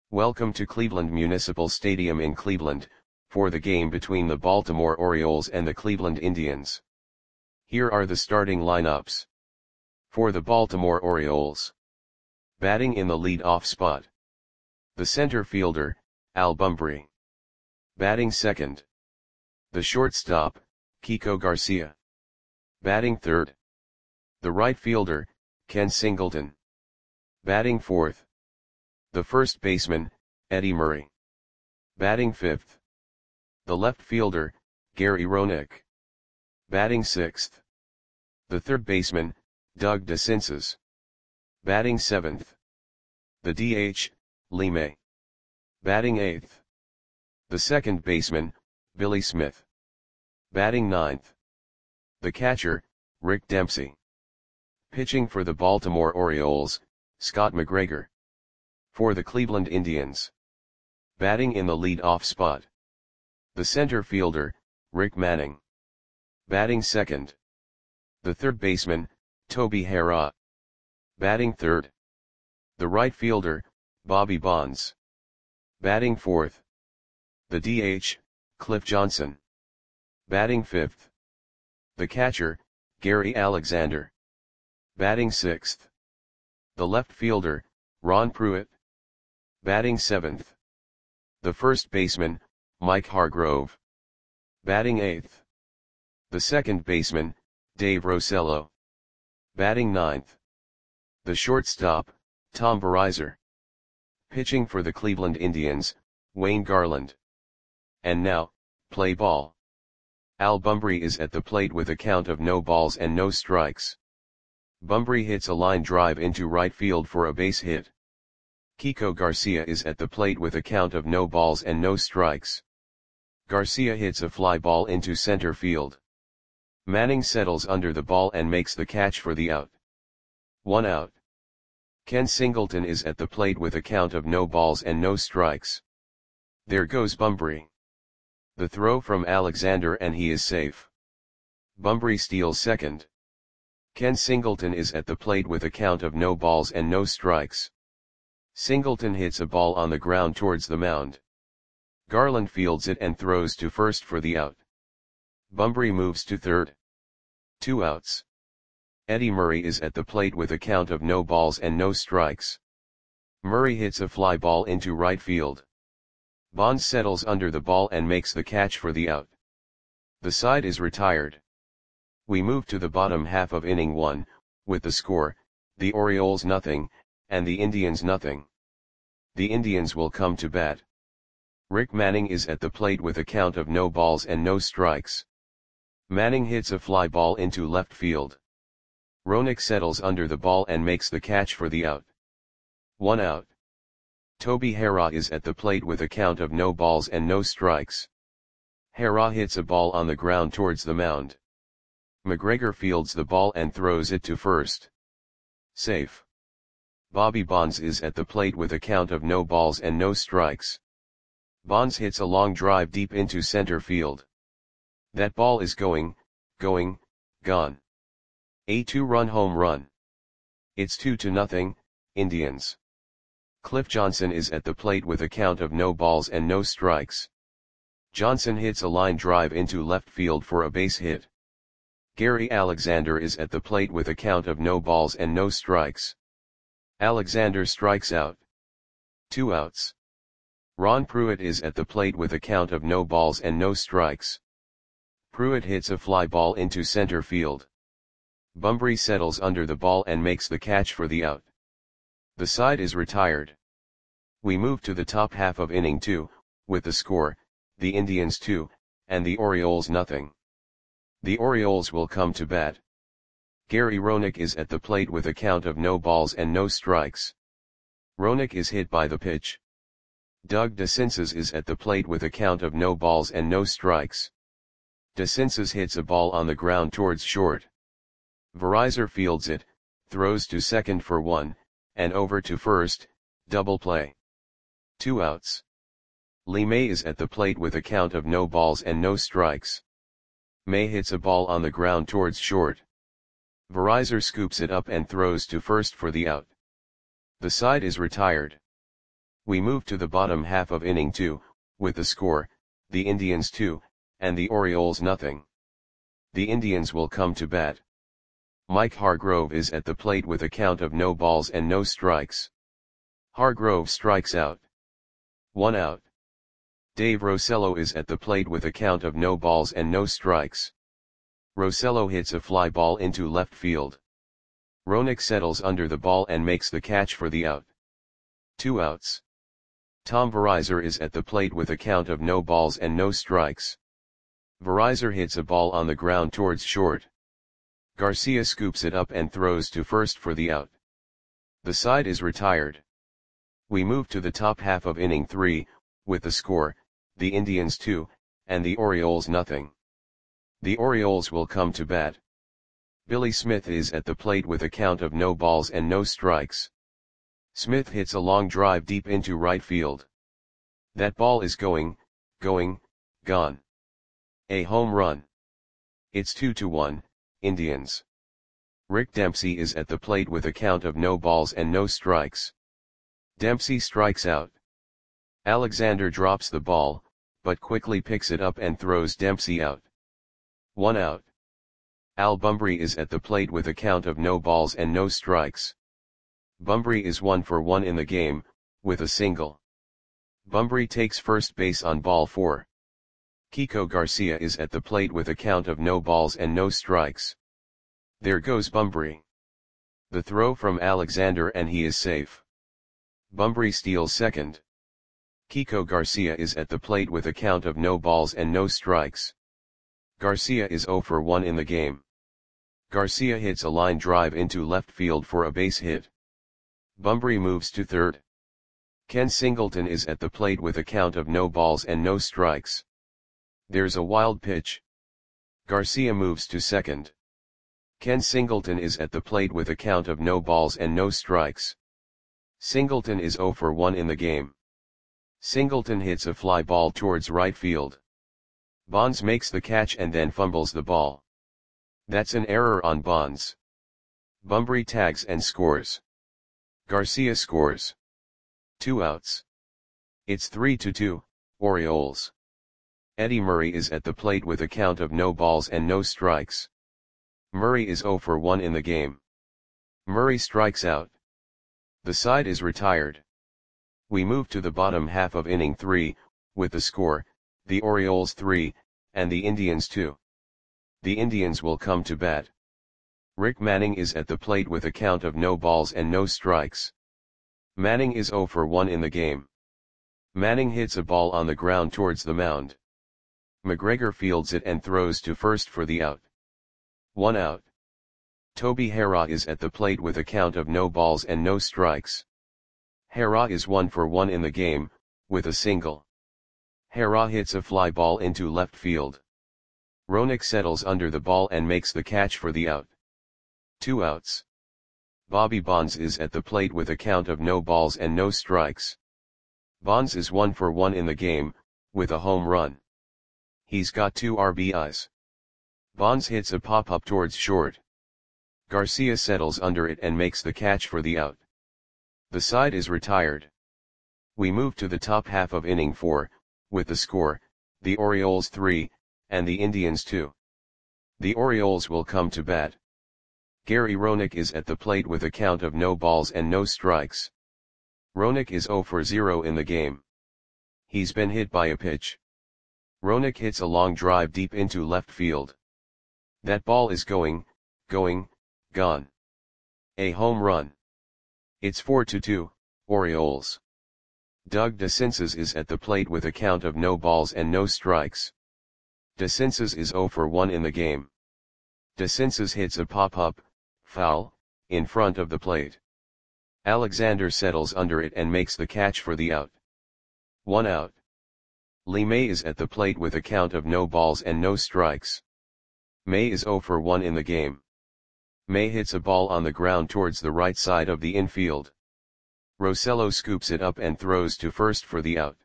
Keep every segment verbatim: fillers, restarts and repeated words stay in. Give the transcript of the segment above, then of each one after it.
Welcome to Cleveland Municipal Stadium in Cleveland, for the game between the Baltimore Orioles and the Cleveland Indians. Here are the starting lineups. For the Baltimore Orioles. Batting in the lead-off spot. The center fielder, Al Bumbry. Batting second. The shortstop, Kiko Garcia. Batting third. The right fielder, Ken Singleton. Batting fourth. The first baseman, Eddie Murray. Batting fifth. The left fielder, Gary Roenick. Batting sixth. The third baseman, Doug DeCinces. Batting seventh. The D H, Lee May. Batting eighth. The second baseman, Billy Smith. Batting ninth. The catcher, Rick Dempsey. Pitching for the Baltimore Orioles, Scott McGregor. For the Cleveland Indians. Batting in the lead-off spot. The center fielder, Rick Manning. Batting second. The third baseman, Toby Harrah. Batting third. The right fielder, Bobby Bonds. Batting fourth. The D H, Cliff Johnson. Batting fifth. The catcher, Gary Alexander. Batting sixth. The left fielder, Ron Pruitt. Batting seventh. The first baseman, Mike Hargrove. Batting eighth. The second baseman, Dave Rosello. Batting ninth. The shortstop, Tom Verizor. Pitching for the Cleveland Indians, Wayne Garland. And now, play ball. Al Bumbry is at the plate with a count of no balls and no strikes. Bumbry hits a line drive into right field for a base hit. Kiko Garcia is at the plate with a count of no balls and no strikes. Garcia hits a fly ball into center field. Manning settles under the ball and makes the catch for the out. One out. Ken Singleton is at the plate with a count of no balls and no strikes. There goes Bumbry. The throw from Alexander and he is safe. Bumbry steals second. Ken Singleton is at the plate with a count of no balls and no strikes. Singleton hits a ball on the ground towards the mound. Garland fields it and throws to first for the out. Bumbry moves to third. Two outs. Eddie Murray is at the plate with a count of no balls and no strikes. Murray hits a fly ball into right field. Bonds settles under the ball and makes the catch for the out. The side is retired. We move to the bottom half of inning one, with the score, the Orioles nothing, and the Indians nothing. The Indians will come to bat. Rick Manning is at the plate with a count of no balls and no strikes. Manning hits a fly ball into left field. Roenick settles under the ball and makes the catch for the out. One out. Toby Harrah is at the plate with a count of no balls and no strikes. Harrah hits a ball on the ground towards the mound. McGregor fields the ball and throws it to first. Safe. Bobby Bonds is at the plate with a count of no balls and no strikes. Bonds hits a long drive deep into center field. That ball is going, going, gone. A two-run home run. It's two to nothing, Indians. Cliff Johnson is at the plate with a count of no balls and no strikes. Johnson hits a line drive into left field for a base hit. Gary Alexander is at the plate with a count of no balls and no strikes. Alexander strikes out. Two outs. Ron Pruitt is at the plate with a count of no balls and no strikes. Pruitt hits a fly ball into center field. Bumbry settles under the ball and makes the catch for the out. The side is retired. We move to the top half of inning two, with the score, the Indians two, and the Orioles nothing. The Orioles will come to bat. Gary Roenick is at the plate with a count of no balls and no strikes. Roenick is hit by the pitch. Doug DeCinces is at the plate with a count of no balls and no strikes. DeCinces hits a ball on the ground towards short. Verizor fields it, throws to second for one, and over to first, double play. Two outs. Lee May is at the plate with a count of no balls and no strikes. May hits a ball on the ground towards short. Verizor scoops it up and throws to first for the out. The side is retired. We move to the bottom half of inning two, with the score, the Indians two, and the Orioles nothing. The Indians will come to bat. Mike Hargrove is at the plate with a count of no balls and no strikes. Hargrove strikes out. One out. Dave Rosello is at the plate with a count of no balls and no strikes. Rosello hits a fly ball into left field. Roenick settles under the ball and makes the catch for the out. Two outs. Tom Verizar is at the plate with a count of no balls and no strikes. Verizar hits a ball on the ground towards short. Garcia scoops it up and throws to first for the out. The side is retired. We move to the top half of inning three, with the score, the Indians two, and the Orioles nothing. The Orioles will come to bat. Billy Smith is at the plate with a count of no balls and no strikes. Smith hits a long drive deep into right field. That ball is going, going, gone. A home run. It's two to one, Indians. Rick Dempsey is at the plate with a count of no balls and no strikes. Dempsey strikes out. Alexander drops the ball, but quickly picks it up and throws Dempsey out. One out. Al Bumbry is at the plate with a count of no balls and no strikes. Bumbry is one for one in the game, with a single. Bumbry takes first base on ball four. Kiko Garcia is at the plate with a count of no balls and no strikes. There goes Bumbry. The throw from Alexander and he is safe. Bumbry steals second. Kiko Garcia is at the plate with a count of no balls and no strikes. Garcia is zero for one in the game. Garcia hits a line drive into left field for a base hit. Bumbry moves to third. Ken Singleton is at the plate with a count of no balls and no strikes. There's a wild pitch. Garcia moves to second. Ken Singleton is at the plate with a count of no balls and no strikes. Singleton is zero for one in the game. Singleton hits a fly ball towards right field. Bonds makes the catch and then fumbles the ball. That's an error on Bonds. Bumbry tags and scores. Garcia scores. Two outs. It's three to two, Orioles. Eddie Murray is at the plate with a count of no balls and no strikes. Murray is zero for one in the game. Murray strikes out. The side is retired. We move to the bottom half of inning three, with the score, the Orioles three, and the Indians two. The Indians will come to bat. Rick Manning is at the plate with a count of no balls and no strikes. Manning is zero for one in the game. Manning hits a ball on the ground towards the mound. McGregor fields it and throws to first for the out. One out. Toby Harrah is at the plate with a count of no balls and no strikes. Harrah is one for one in the game, with a single. Harrah hits a fly ball into left field. Roenick settles under the ball and makes the catch for the out. Two outs. Bobby Bonds is at the plate with a count of no balls and no strikes. Bonds is one for one in the game, with a home run. He's got two R B Is. Bonds hits a pop-up towards short. Garcia settles under it and makes the catch for the out. The side is retired. We move to the top half of inning four, with the score, the Orioles three, and the Indians two. The Orioles will come to bat. Gary Roenick is at the plate with a count of no balls and no strikes. Roenick is zero for zero in the game. He's been hit by a pitch. Roenick hits a long drive deep into left field. That ball is going, going, gone. A home run. It's four to two, Orioles. Doug DeCinces is at the plate with a count of no balls and no strikes. DeCinces is zero for one in the game. DeCinces hits a pop-up, foul, in front of the plate. Alexander settles under it and makes the catch for the out. One out. Lee May is at the plate with a count of no balls and no strikes. May is zero for one in the game. May hits a ball on the ground towards the right side of the infield. Rosello scoops it up and throws to first for the out.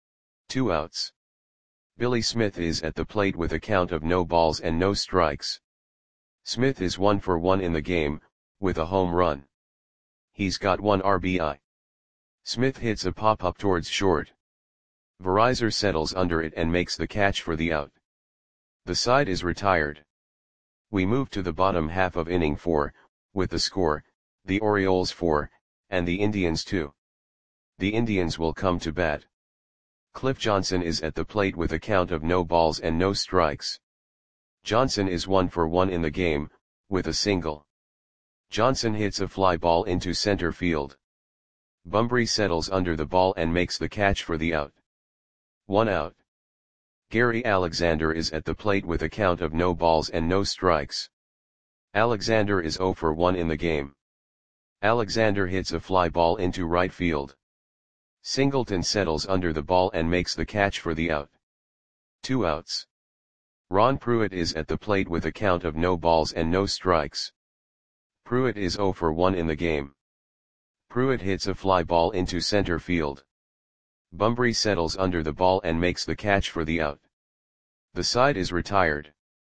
Two outs. Billy Smith is at the plate with a count of no balls and no strikes. Smith is one for one in the game, with a home run. He's got one R B I. Smith hits a pop-up towards short. Verizor settles under it and makes the catch for the out. The side is retired. We move to the bottom half of inning four, with the score, the Orioles four, and the Indians two. The Indians will come to bat. Cliff Johnson is at the plate with a count of no balls and no strikes. Johnson is one for one in the game, with a single. Johnson hits a fly ball into center field. Bunbury settles under the ball and makes the catch for the out. One out. Gary Alexander is at the plate with a count of no balls and no strikes. Alexander is zero for one in the game. Alexander hits a fly ball into right field. Singleton settles under the ball and makes the catch for the out. Two outs. Ron Pruitt is at the plate with a count of no balls and no strikes. Pruitt is zero for one in the game. Pruitt hits a fly ball into center field. Bunbury settles under the ball and makes the catch for the out. The side is retired.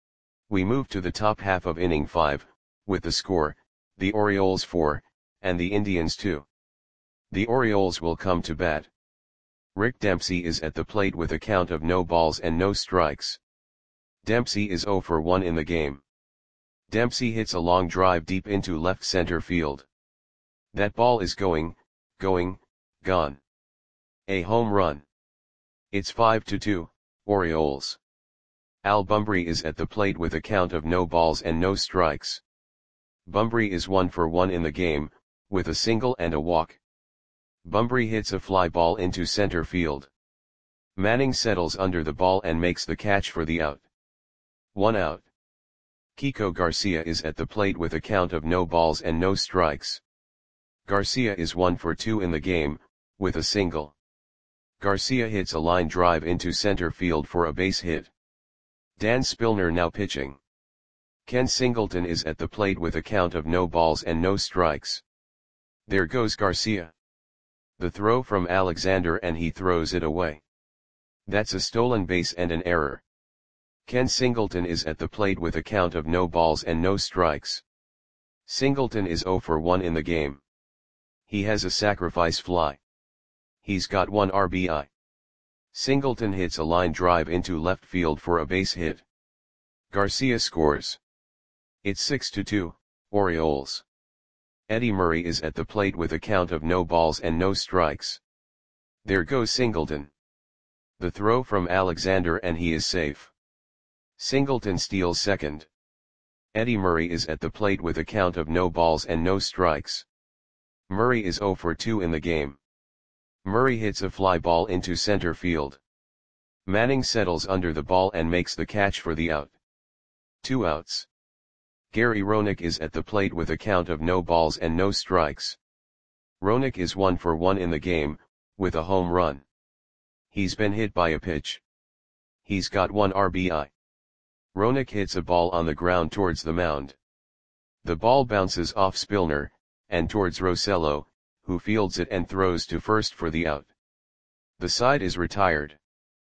We move to the top half of inning five, with the score, the Orioles four, and the Indians two. The Orioles will come to bat. Rick Dempsey is at the plate with a count of no balls and no strikes. Dempsey is zero for one in the game. Dempsey hits a long drive deep into left center field. That ball is going, going, gone. A home run. It's five to two, Orioles. Al Bunbury is at the plate with a count of no balls and no strikes. Bunbury is one for one in the game, with a single and a walk. Bunbury hits a fly ball into center field. Manning settles under the ball and makes the catch for the out. One out. Kiko Garcia is at the plate with a count of no balls and no strikes. Garcia is one for two in the game, with a single. Garcia hits a line drive into center field for a base hit. Dan Spillner now pitching. Ken Singleton is at the plate with a count of no balls and no strikes. There goes Garcia. The throw from Alexander and he throws it away. That's a stolen base and an error. Ken Singleton is at the plate with a count of no balls and no strikes. Singleton is zero for one in the game. He has a sacrifice fly. He's got one R B I. Singleton hits a line drive into left field for a base hit. Garcia scores. It's six to two, Orioles. Eddie Murray is at the plate with a count of no balls and no strikes. There goes Singleton. The throw from Alexander and he is safe. Singleton steals second. Eddie Murray is at the plate with a count of no balls and no strikes. Murray is zero for two in the game. Murray hits a fly ball into center field. Manning settles under the ball and makes the catch for the out. Two outs. Gary Roenick is at the plate with a count of no balls and no strikes. Roenick is one for one in the game, with a home run. He's been hit by a pitch. He's got one R B I. Roenick hits a ball on the ground towards the mound. The ball bounces off Spillner, and towards Rosello, who fields it and throws to first for the out. The side is retired.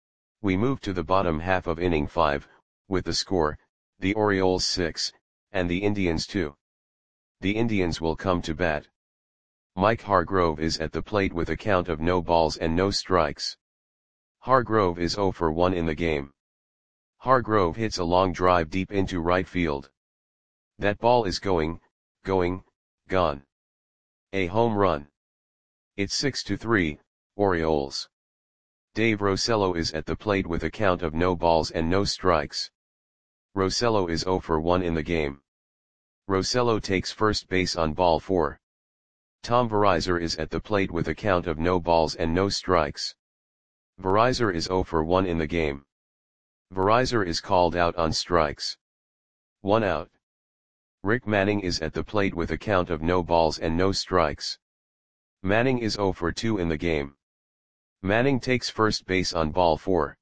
We move to the bottom half of inning five, with the score, the Orioles six, and the Indians two. The Indians will come to bat. Mike Hargrove is at the plate with a count of no balls and no strikes. Hargrove is zero for one in the game. Hargrove hits a long drive deep into right field. That ball is going, going, gone. A home run. It's six to three, Orioles. Dave Rosello is at the plate with a count of no balls and no strikes. Rosello is zero for one in the game. Rosello takes first base on ball four. Tom Verizor is at the plate with a count of no balls and no strikes. Verizor is zero for one in the game. Verizor is called out on strikes. One out. Rick Manning is at the plate with a count of no balls and no strikes. Manning is zero for two in the game. Manning takes first base on ball four.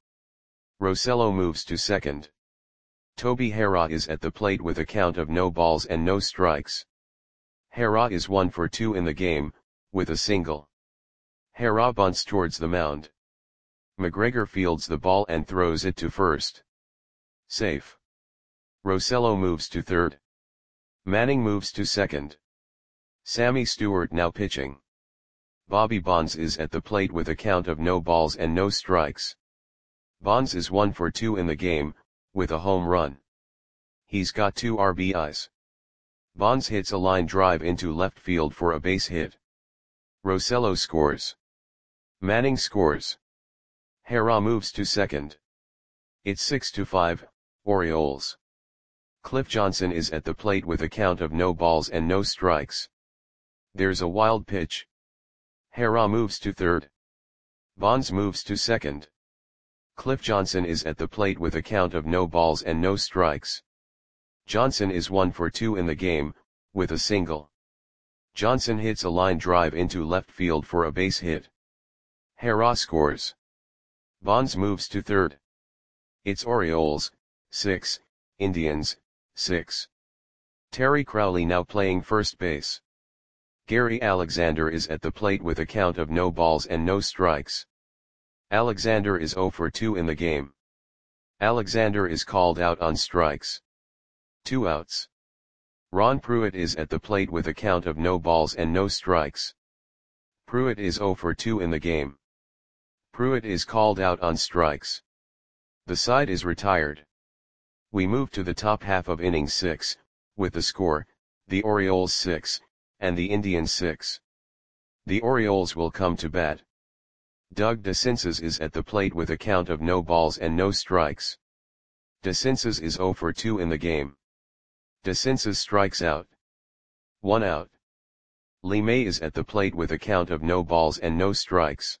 Rosello moves to second. Toby Harrah is at the plate with a count of no balls and no strikes. Harrah is one for two in the game, with a single. Harrah bunts towards the mound. McGregor fields the ball and throws it to first. Safe. Rosello moves to third. Manning moves to second. Sammy Stewart now pitching. Bobby Bonds is at the plate with a count of no balls and no strikes. Bonds is one for two in the game, with a home run. He's got two R B Is. Bonds hits a line drive into left field for a base hit. Rosello scores. Manning scores. Hera moves to second. It's six to five, Orioles. Cliff Johnson is at the plate with a count of no balls and no strikes. There's a wild pitch. Hera moves to third. Bonds moves to second. Cliff Johnson is at the plate with a count of no balls and no strikes. Johnson is one for two in the game, with a single. Johnson hits a line drive into left field for a base hit. Hera scores. Bonds moves to third. It's Orioles, six, Indians, six. Terry Crowley now playing first base. Gary Alexander is at the plate with a count of no balls and no strikes. Alexander is zero for two in the game. Alexander is called out on strikes. Two outs. Ron Pruitt is at the plate with a count of no balls and no strikes. Pruitt is zero for two in the game. Pruitt is called out on strikes. The side is retired. We move to the top half of inning six, with the score, the Orioles six, and the Indians six. The Orioles will come to bat. Doug DeCinces is at the plate with a count of no balls and no strikes. DeCinces is zero for two in the game. DeCinces strikes out. One out. Lee May is at the plate with a count of no balls and no strikes.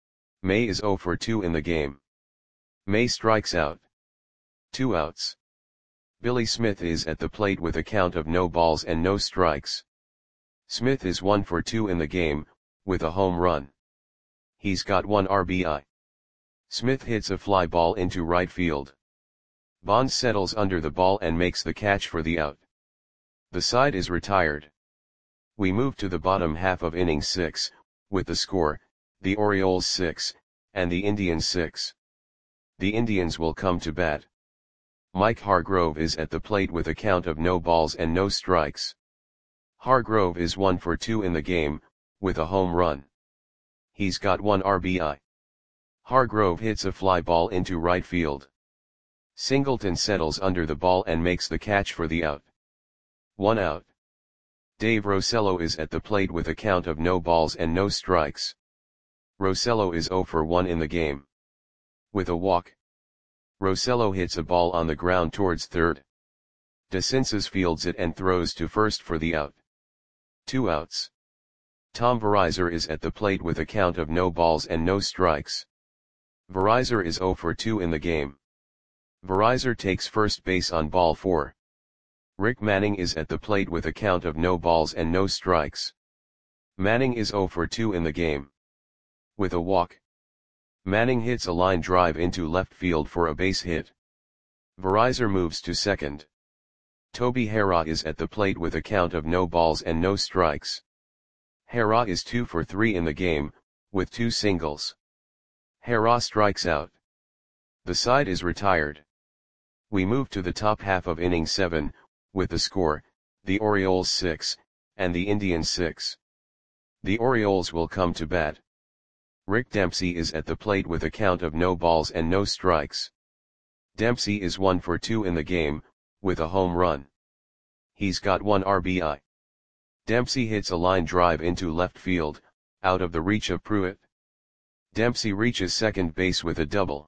May is zero for two in the game. May strikes out. Two outs. Billy Smith is at the plate with a count of no balls and no strikes. Smith is one for two in the game, with a home run. He's got one R B I. Smith hits a fly ball into right field. Bonds settles under the ball and makes the catch for the out. The side is retired. We move to the bottom half of inning six, with the score, the Orioles six, and the Indians six. The Indians will come to bat. Mike Hargrove is at the plate with a count of no balls and no strikes. Hargrove is one for two in the game, with a home run. He's got one R B I. Hargrove hits a fly ball into right field. Singleton settles under the ball and makes the catch for the out. One out. Dave Rosello is at the plate with a count of no balls and no strikes. Rosello is zero for one in the game. With a walk. Rosello hits a ball on the ground towards third. DeCinces fields it and throws to first for the out. Two outs. Tom Verizor is at the plate with a count of no balls and no strikes. Verizor is zero for two in the game. Verizor takes first base on ball four. Rick Manning is at the plate with a count of no balls and no strikes. Manning is zero for two in the game. With a walk. Manning hits a line drive into left field for a base hit. Verizor moves to second. Toby Hera is at the plate with a count of no balls and no strikes. Hera is two for three in the game, with two singles. Hera strikes out. The side is retired. We move to the top half of inning seven, with the score, the Orioles six, and the Indians six. The Orioles will come to bat. Rick Dempsey is at the plate with a count of no balls and no strikes. Dempsey is one for two in the game, with a home run. He's got one R B I. Dempsey hits a line drive into left field, out of the reach of Pruitt. Dempsey reaches second base with a double.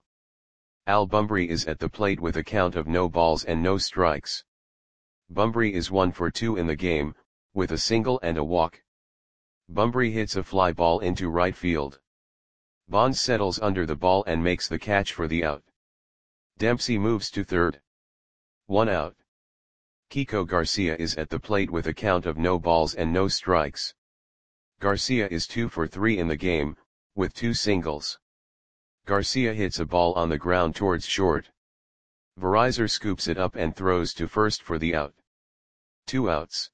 Al Bumbry is at the plate with a count of no balls and no strikes. Bumbry is one for two in the game, with a single and a walk. Bumbry hits a fly ball into right field. Bonds settles under the ball and makes the catch for the out. Dempsey moves to third. One out. Kiko Garcia is at the plate with a count of no balls and no strikes. Garcia is two for three in the game, with two singles. Garcia hits a ball on the ground towards short. Verizor scoops it up and throws to first for the out. Two outs.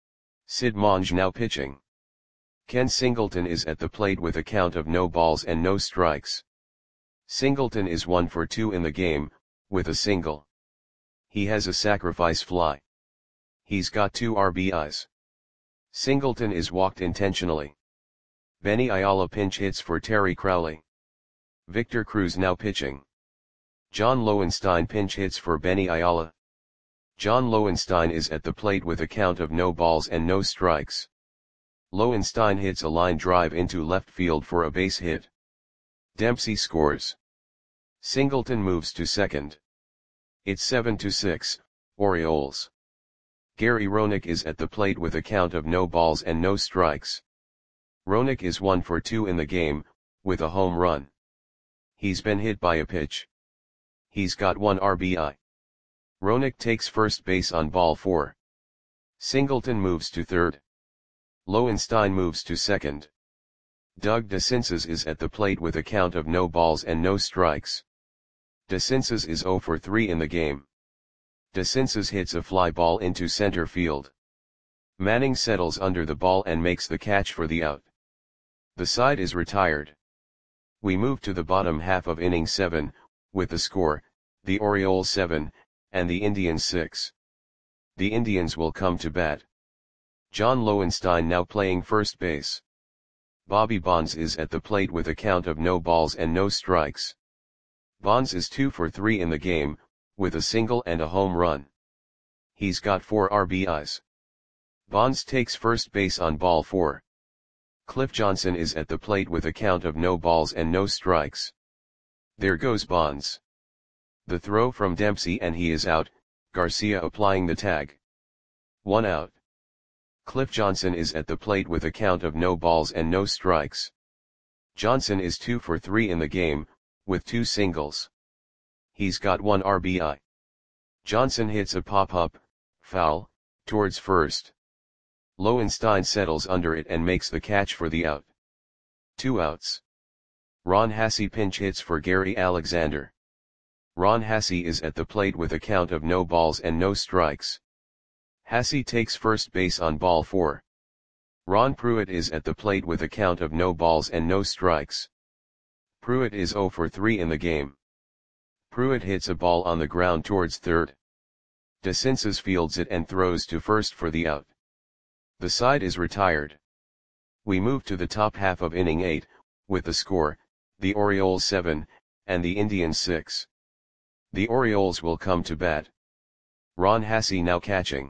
Sid Monge now pitching. Ken Singleton is at the plate with a count of no balls and no strikes. Singleton is one for two in the game, with a single. He has a sacrifice fly. He's got two R B Is. Singleton is walked intentionally. Benny Ayala pinch hits for Terry Crowley. Victor Cruz now pitching. John Lowenstein pinch hits for Benny Ayala. John Lowenstein is at the plate with a count of no balls and no strikes. Lowenstein hits a line drive into left field for a base hit. Dempsey scores. Singleton moves to second. It's seven to six, Orioles. Gary Roenick is at the plate with a count of no balls and no strikes. Roenick is one for two in the game, with a home run. He's been hit by a pitch. He's got one R B I. Roenick takes first base on ball four. Singleton moves to third. Lowenstein moves to second. Doug DeCinces is at the plate with a count of no balls and no strikes. DeCinces is zero for three in the game. DeCinces hits a fly ball into center field. Manning settles under the ball and makes the catch for the out. The side is retired. We move to the bottom half of inning seven, with the score, the Orioles seven, and the Indians six. The Indians will come to bat. John Lowenstein now playing first base. Bobby Bonds is at the plate with a count of no balls and no strikes. Bonds is two for three in the game, with a single and a home run. He's got four R B Is. Bonds takes first base on ball four. Cliff Johnson is at the plate with a count of no balls and no strikes. There goes Bonds. The throw from Dempsey and he is out, Garcia applying the tag. One out. Cliff Johnson is at the plate with a count of no balls and no strikes. Johnson is two for three in the game, with two singles. He's got one R B I. Johnson hits a pop-up, foul, towards first. Lowenstein settles under it and makes the catch for the out. Two outs. Ron Hassey pinch hits for Gary Alexander. Ron Hassey is at the plate with a count of no balls and no strikes. Hassey takes first base on ball four. Ron Pruitt is at the plate with a count of no balls and no strikes. Pruitt is zero for three in the game. Pruitt hits a ball on the ground towards third. DeCinces fields it and throws to first for the out. The side is retired. We move to the top half of inning eight, with the score, the Orioles seven, and the Indians six. The Orioles will come to bat. Ron Hassey now catching.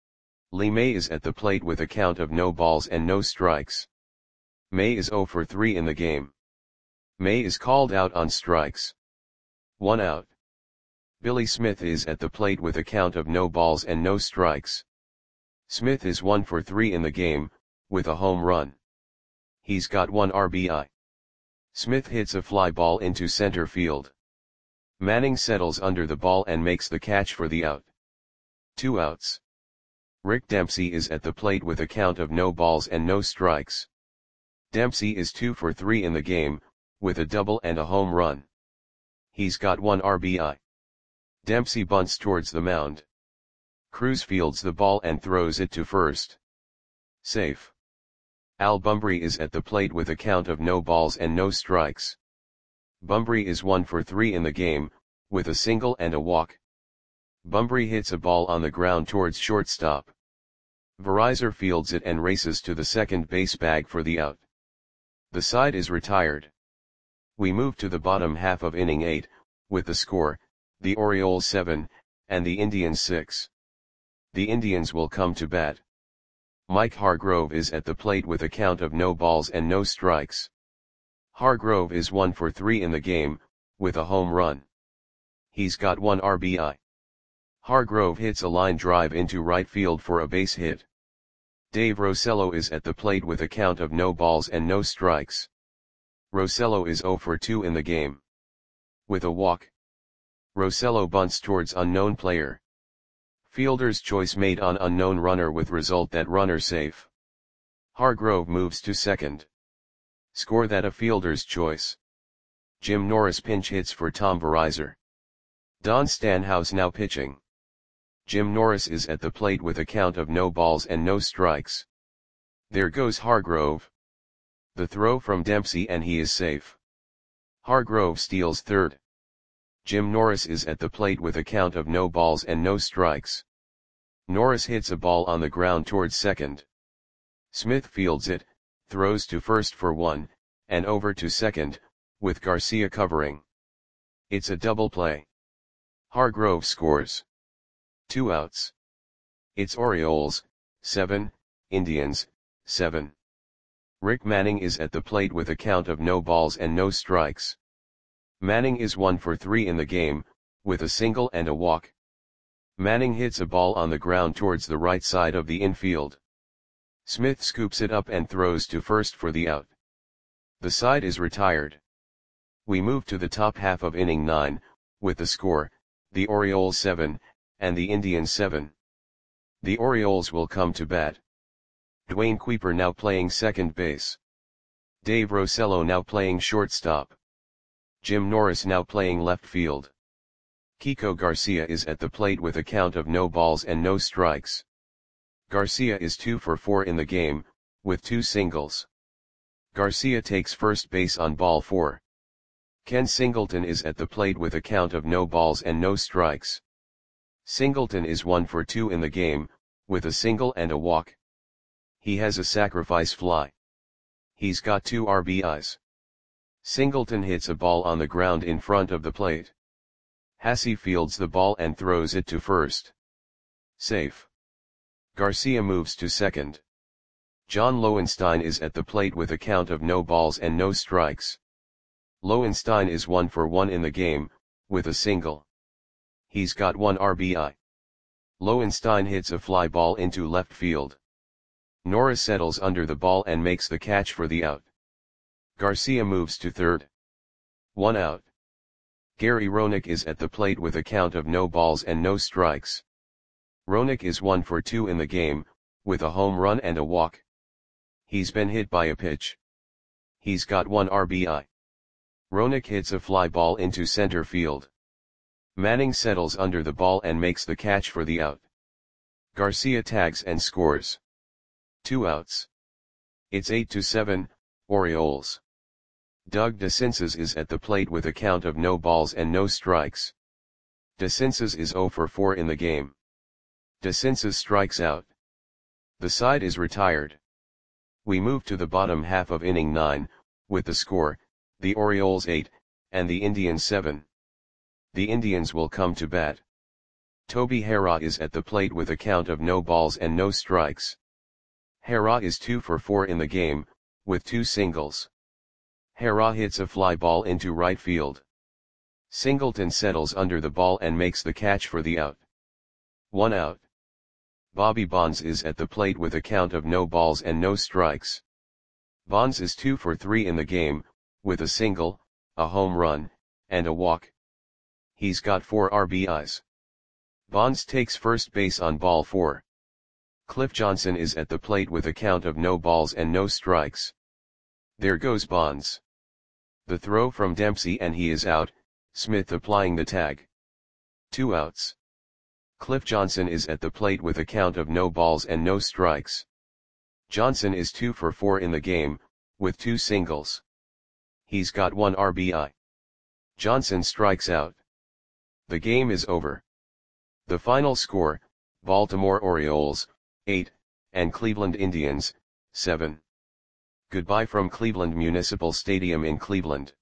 Lee May is at the plate with a count of no balls and no strikes. May is zero for three in the game. May is called out on strikes. One out. Billy Smith is at the plate with a count of no balls and no strikes. Smith is one for three in the game, with a home run. He's got one R B I. Smith hits a fly ball into center field. Manning settles under the ball and makes the catch for the out. Two outs. Rick Dempsey is at the plate with a count of no balls and no strikes. Dempsey is two for three in the game, with a double and a home run. He's got one R B I. Dempsey bunts towards the mound. Cruz fields the ball and throws it to first. Safe. Al Bumbry is at the plate with a count of no balls and no strikes. Bumbry is one for three in the game, with a single and a walk. Bumbry hits a ball on the ground towards shortstop. Verizor fields it and races to the second base bag for the out. The side is retired. We move to the bottom half of inning eight, with the score, the Orioles seven, and the Indians six. The Indians will come to bat. Mike Hargrove is at the plate with a count of no balls and no strikes. Hargrove is one for three in the game, with a home run. He's got one R B I. Hargrove hits a line drive into right field for a base hit. Dave Rosello is at the plate with a count of no balls and no strikes. Rosello is zero for two in the game. With a walk. Rosello bunts towards unknown player. Fielder's choice made on unknown runner with result that runner safe. Hargrove moves to second. Score that a fielder's choice. Jim Norris pinch hits for Tom Verizor. Don Stanhouse now pitching. Jim Norris is at the plate with a count of no balls and no strikes. There goes Hargrove. The throw from Dempsey and he is safe. Hargrove steals third. Jim Norris is at the plate with a count of no balls and no strikes. Norris hits a ball on the ground towards second. Smith fields it, throws to first for one, and over to second, with Garcia covering. It's a double play. Hargrove scores. Two outs. It's Orioles, seven, Indians, seven. Rick Manning is at the plate with a count of no balls and no strikes. Manning is one for three in the game, with a single and a walk. Manning hits a ball on the ground towards the right side of the infield. Smith scoops it up and throws to first for the out. The side is retired. We move to the top half of inning nine, with the score, the Orioles seven, and the Indians seven. The Orioles will come to bat. Dwayne Kuiper now playing second base. Dave Rosello now playing shortstop. Jim Norris now playing left field. Kiko Garcia is at the plate with a count of no balls and no strikes. Garcia is two for four in the game, with two singles. Garcia takes first base on ball four. Ken Singleton is at the plate with a count of no balls and no strikes. Singleton is one for two in the game, with a single and a walk. He has a sacrifice fly. He's got two R B Is. Singleton hits a ball on the ground in front of the plate. Hasse fields the ball and throws it to first. Safe. Garcia moves to second. John Lowenstein is at the plate with a count of no balls and no strikes. Lowenstein is one for one in the game, with a single. He's got one R B I. Lowenstein hits a fly ball into left field. Norris settles under the ball and makes the catch for the out. Garcia moves to third. One out. Gary Roenick is at the plate with a count of no balls and no strikes. Roenick is one for two in the game, with a home run and a walk. He's been hit by a pitch. He's got one R B I. Roenick hits a fly ball into center field. Manning settles under the ball and makes the catch for the out. Garcia tags and scores. Two outs. It's eight to seven, Orioles. Doug DeCinces is at the plate with a count of no balls and no strikes. DeCinces is zero for four in the game. DeCinces strikes out. The side is retired. We move to the bottom half of inning nine, with the score, the Orioles eight, and the Indians seven. The Indians will come to bat. Toby Harrah is at the plate with a count of no balls and no strikes. Harrah is two for four in the game, with two singles. Harrah hits a fly ball into right field. Singleton settles under the ball and makes the catch for the out. One out. Bobby Bonds is at the plate with a count of no balls and no strikes. Bonds is two for three in the game, with a single, a home run, and a walk. He's got four R B Is. Bonds takes first base on ball four. Cliff Johnson is at the plate with a count of no balls and no strikes. There goes Bonds. The throw from Dempsey and he is out, Smith applying the tag. Two outs. Cliff Johnson is at the plate with a count of no balls and no strikes. Johnson is two for four in the game, with two singles. He's got one R B I. Johnson strikes out. The game is over. The final score, Baltimore Orioles, eight, and Cleveland Indians, seven. Goodbye from Cleveland Municipal Stadium in Cleveland.